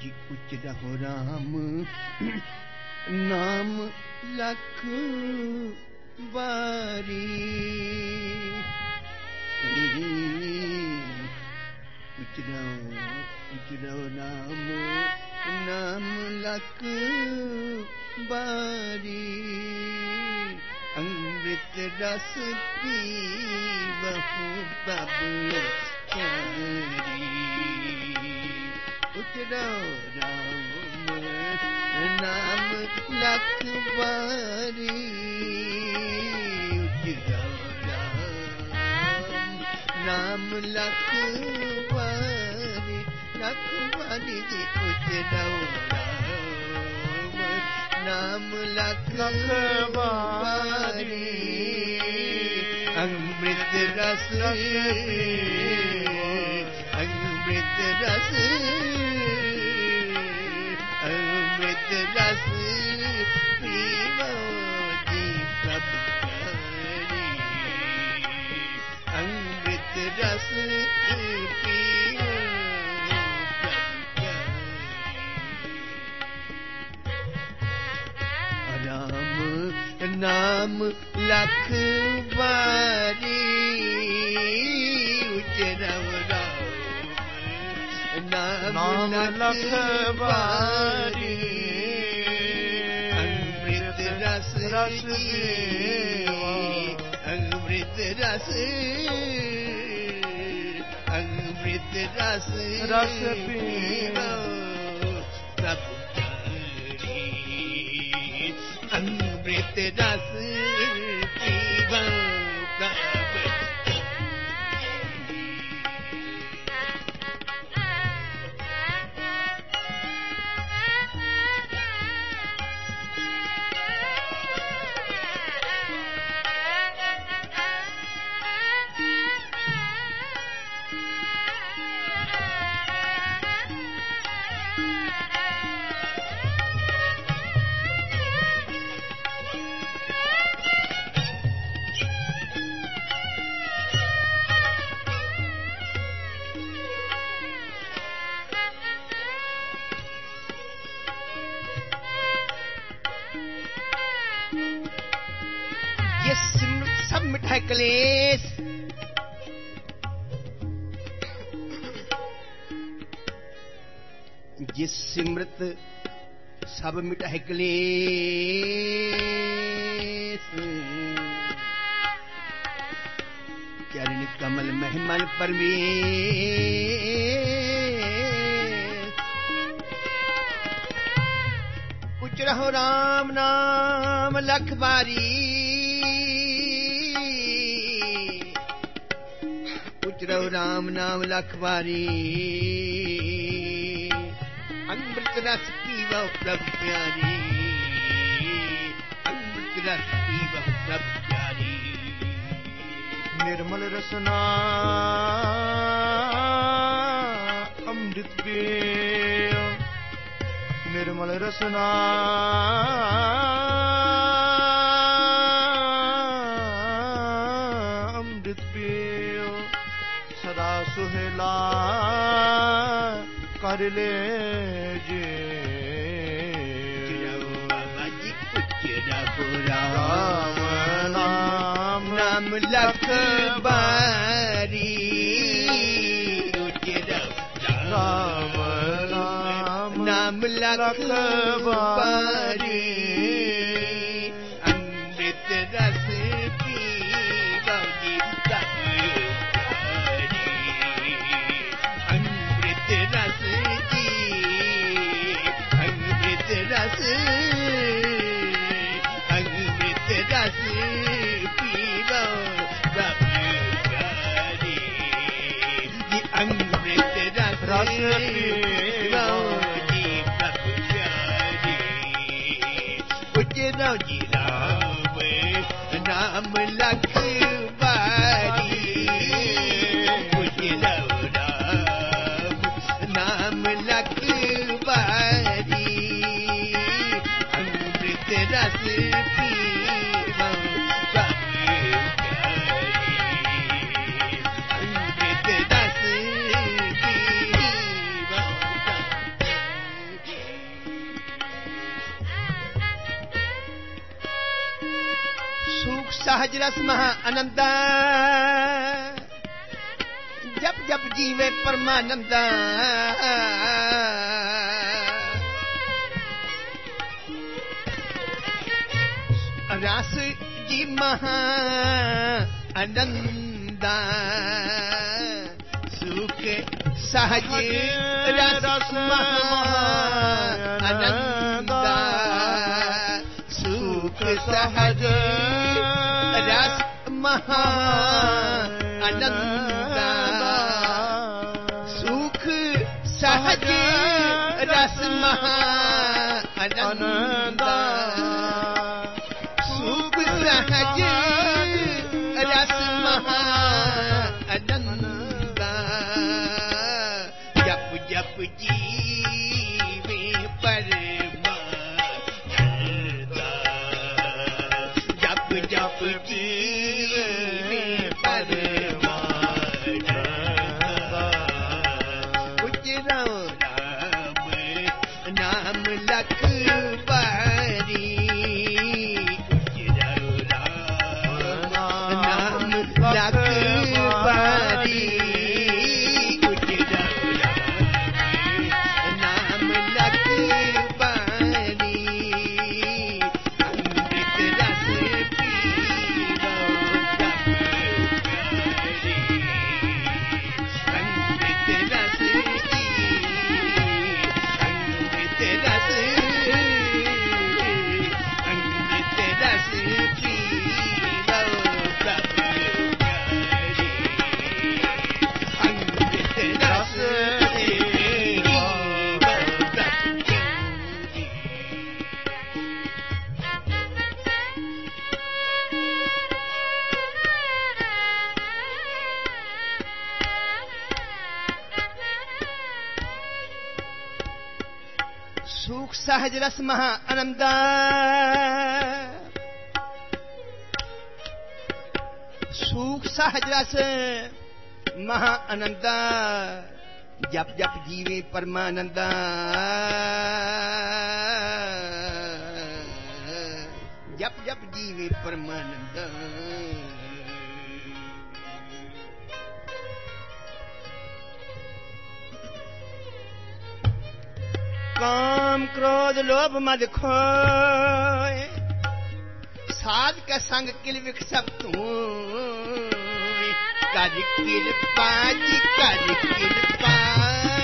जी कुछ रहो राम नाम लख बारी कुछ रहो राम नाम लख बारी अमृत रस पी बहु तब चारी कुछ रहो राम नाम लख बारी नाम लख बारी जी कुछ रहो राम नाम लख बारी अमृत रस अमृत रस अमृत रस पीवो जी सब प्यारी अमृत रस पीवो सब प्यारी राम नाम लख बारी उजरव नाम लख बारी अमृत रस अमृत रस अमृत रस रस पीवो सब प्यारी अमृत रस पीवो सब मिठाई कलेश जिस सिमरत सब मिटाए क्लेश चरण कमल महिमल परमेश कुछ रहो राम नाम लख बारी कुछ रहो राम नाम लख बारी अमृत रस पीवो प्रभु प्यारी अमृत रस पीवो प्रभु प्यारी निर्मल रसना अमृत पियो निर्मल रसना अमृत पियो सदा सुहेला कर ले राम नाम लख बारी राम नाम लख बारी अमृत रस पीवो जी सब प्यारी अमृत रस जी अमृत रस रस पीवो सब प्यारी जी अमृत रस पीवो जी सब प्यारी उजरो जी राम नाम लख बारी उजरो राम नाम लख बारी अमृत रस सहज रस महा आनंद जप जप जीवे परमानंद रस जी महा आनंद सुख सहज रस महा आनंद सुख सहज रस महा आनंद सुख सहज रस महा आनंद सुख सहज रस महा आनंद जप जप जीवे परमानंद जप जप जीवे परमानंद उजरो राम नाम लख बारी उजरो राम नाम लख बारी सुख सहज रस महा आनंद सुख सहज रस महा आनंद जप जप जीवे परमानंद जप जप जीवे परमानंद काम क्रोध लोभ मद खोए साध का संग किल विख सब तू कर कृपा जी कर कृपा